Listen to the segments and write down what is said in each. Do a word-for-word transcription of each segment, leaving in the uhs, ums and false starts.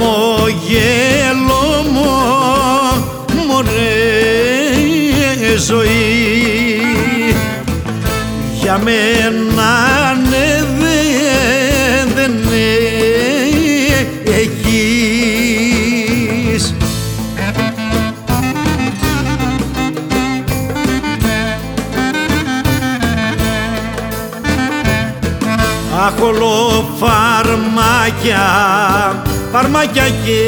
χαμόγελο μου, μωρέ ζωή, για μένα ναι δεν, δεν έχεις. Αχ, όλο φαρμάκια, φαρμάκια και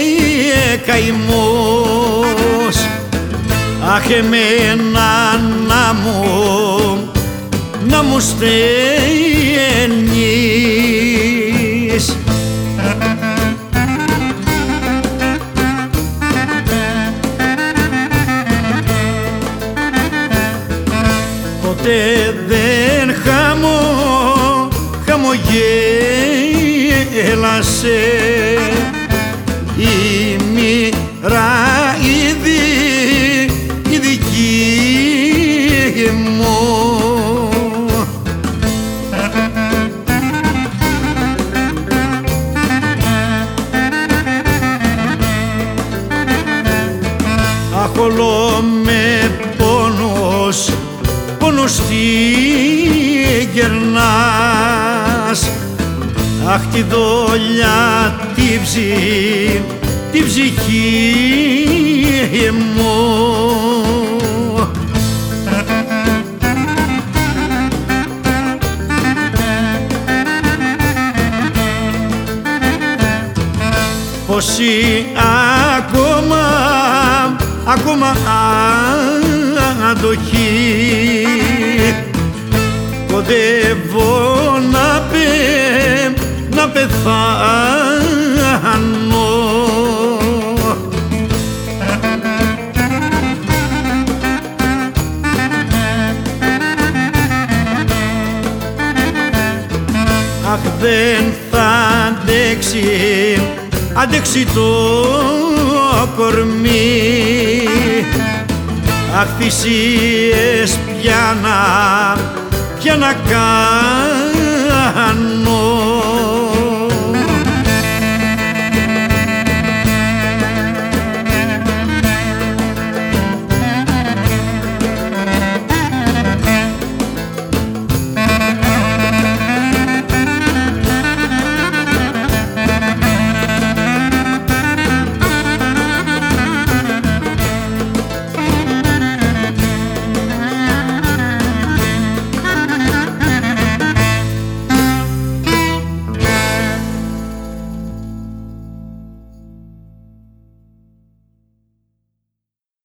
καημός. Αχ, εμένα να μου, να μου στέλνεις. Ποτέ δεν χαμώ, χαμογέλασε η μοίρα η, δι, η δική μου. Αχ, όλο με πόνος, πόνος τι γερνάς. Αχ, τη δόλια τη ψυχή, τη ψυχή μου. Πόσοι ακόμα, ακόμα αντοχή, κοντεύω να πε, να πεθάνω. Αχ, δεν θα αντέξει, αντέξει το κορμί. Αχ, θυσίες πια να, πια να κάνω.